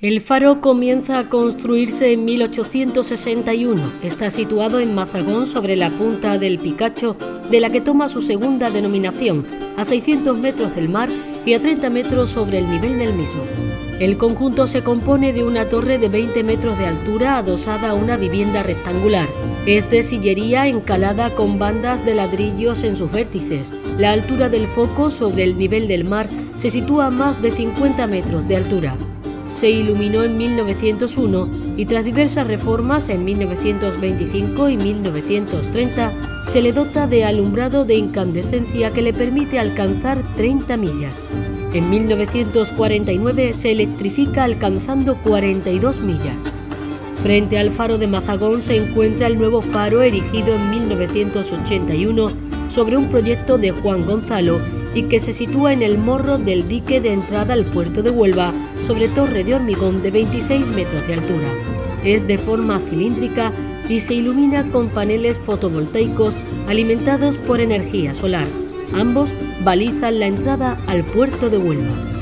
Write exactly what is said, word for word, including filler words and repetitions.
El faro comienza a construirse en mil ochocientos sesenta y uno. Está situado en Mazagón, sobre la punta del Picacho, de la que toma su segunda denominación, a seiscientos metros del mar y a treinta metros sobre el nivel del mismo. El conjunto se compone de una torre de veinte metros de altura adosada a una vivienda rectangular. Es de sillería encalada con bandas de ladrillos en sus vértices. La altura del foco sobre el nivel del mar se sitúa a más de cincuenta metros de altura. Se iluminó en mil novecientos uno y tras diversas reformas en mil novecientos veinticinco y mil novecientos treinta se le dota de alumbrado de incandescencia que le permite alcanzar treinta millas. En mil novecientos cuarenta y nueve se electrifica alcanzando cuarenta y dos millas. Frente al faro de Mazagón se encuentra el nuevo faro erigido en mil novecientos ochenta y uno sobre un proyecto de Juan Gonzalo y que se sitúa en el morro del dique de entrada al puerto de Huelva, sobre torre de hormigón de veintiséis metros de altura. Es de forma cilíndrica y se ilumina con paneles fotovoltaicos alimentados por energía solar. Ambos balizan la entrada al puerto de Huelva.